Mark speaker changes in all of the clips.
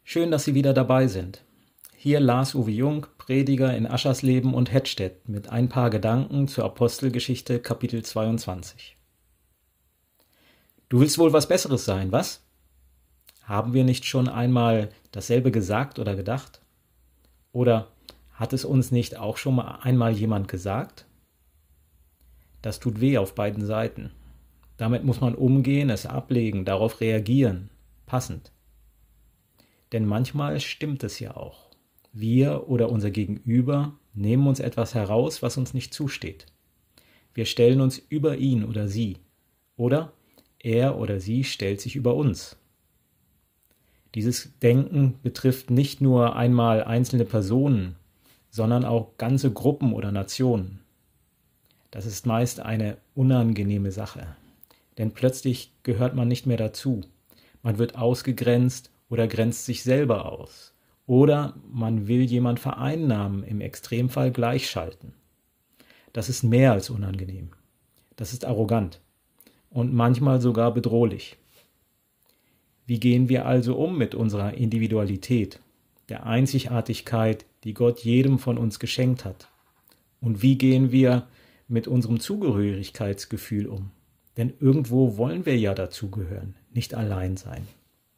Speaker 1: Schön, dass Sie wieder dabei sind. Hier Lars-Uwe Jung, Prediger in Aschersleben und Hettstedt mit ein paar Gedanken zur Apostelgeschichte Kapitel 22. Du willst wohl was Besseres sein, was? Haben wir nicht schon einmal dasselbe gesagt oder gedacht? Oder hat es uns nicht auch schon mal einmal jemand gesagt? Das tut weh auf beiden Seiten. Damit muss man umgehen, es ablegen, darauf reagieren, passend. Denn manchmal stimmt es ja auch. Wir oder unser Gegenüber nehmen uns etwas heraus, was uns nicht zusteht. Wir stellen uns über ihn oder sie. Oder er oder sie stellt sich über uns. Dieses Denken betrifft nicht nur einmal einzelne Personen, sondern auch ganze Gruppen oder Nationen. Das ist meist eine unangenehme Sache, denn plötzlich gehört man nicht mehr dazu. Man wird ausgegrenzt oder grenzt sich selber aus. Oder man will jemand vereinnahmen, im Extremfall gleichschalten. Das ist mehr als unangenehm. Das ist arrogant und manchmal sogar bedrohlich. Wie gehen wir also um mit unserer Individualität, der Einzigartigkeit, die Gott jedem von uns geschenkt hat? Und wie gehen wir mit unserem Zugehörigkeitsgefühl um? Denn irgendwo wollen wir ja dazugehören, nicht allein sein.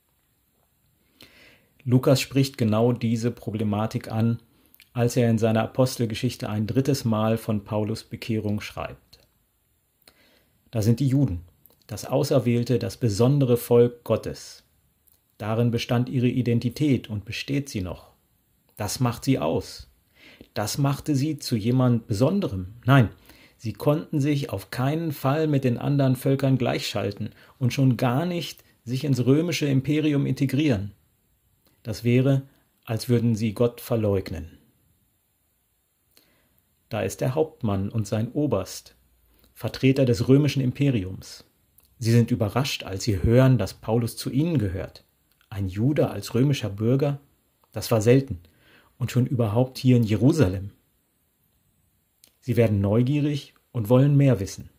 Speaker 1: Lukas spricht genau diese Problematik an, als er in seiner Apostelgeschichte ein drittes Mal von Paulus Bekehrung schreibt. Da sind die Juden, das auserwählte, das besondere Volk Gottes. Darin bestand ihre Identität und besteht sie noch. Das macht sie aus. Das machte sie zu jemand Besonderem. Nein, sie konnten sich auf keinen Fall mit den anderen Völkern gleichschalten und schon gar nicht sich ins römische Imperium integrieren. Das wäre, als würden sie Gott verleugnen. Da ist der Hauptmann und sein Oberst, Vertreter des römischen Imperiums. Sie sind überrascht, als sie hören, dass Paulus zu ihnen gehört. Ein Jude als römischer Bürger? Das war selten und schon überhaupt hier in Jerusalem. Sie werden neugierig und wollen mehr wissen.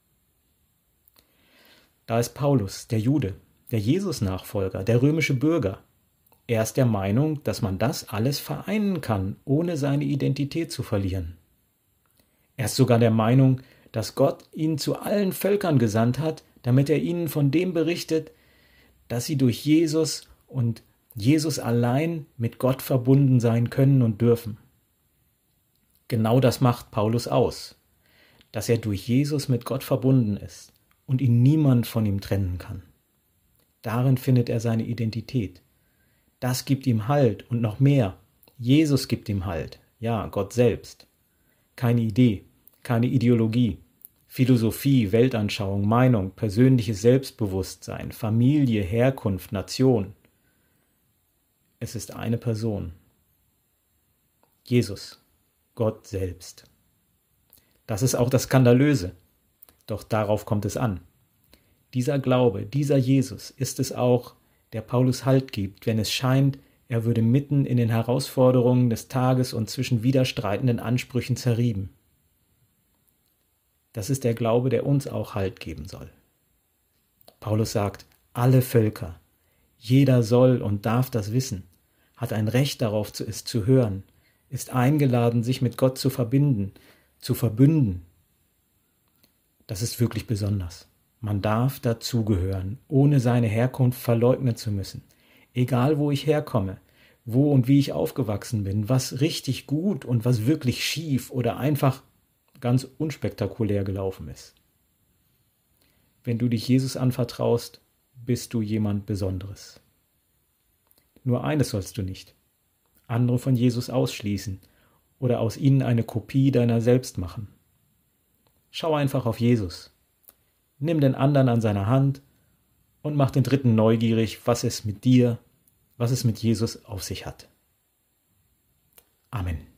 Speaker 1: Da ist Paulus, der Jude, der Jesus-Nachfolger, der römische Bürger. Er ist der Meinung, dass man das alles vereinen kann, ohne seine Identität zu verlieren. Er ist sogar der Meinung, dass Gott ihn zu allen Völkern gesandt hat, damit er ihnen von dem berichtet, dass sie durch Jesus und Jesus allein mit Gott verbunden sein können und dürfen. Genau das macht Paulus aus, dass er durch Jesus mit Gott verbunden ist und ihn niemand von ihm trennen kann. Darin findet er seine Identität. Das gibt ihm Halt und noch mehr. Jesus gibt ihm Halt, ja, Gott selbst. Keine Idee, keine Ideologie, Philosophie, Weltanschauung, Meinung, persönliches Selbstbewusstsein, Familie, Herkunft, Nation. Es ist eine Person. Jesus, Gott selbst. Das ist auch das Skandalöse. Doch darauf kommt es an. Dieser Glaube, dieser Jesus ist es auch, der Paulus Halt gibt, wenn es scheint, er würde mitten in den Herausforderungen des Tages und zwischen widerstreitenden Ansprüchen zerrieben. Das ist der Glaube, der uns auch Halt geben soll. Paulus sagt, alle Völker, jeder soll und darf das wissen, hat ein Recht darauf, es zu hören, ist eingeladen, sich mit Gott zu verbinden, zu verbünden. Das ist wirklich besonders. Man darf dazugehören, ohne seine Herkunft verleugnen zu müssen. Egal, wo ich herkomme, wo und wie ich aufgewachsen bin, was richtig gut und was wirklich schief oder einfach ganz unspektakulär gelaufen ist. Wenn du dich Jesus anvertraust, bist du jemand Besonderes. Nur eines sollst du nicht: andere von Jesus ausschließen oder aus ihnen eine Kopie deiner selbst machen. Schau einfach auf Jesus. Nimm den anderen an seiner Hand und mach den Dritten neugierig, was es mit dir, was es mit Jesus auf sich hat. Amen.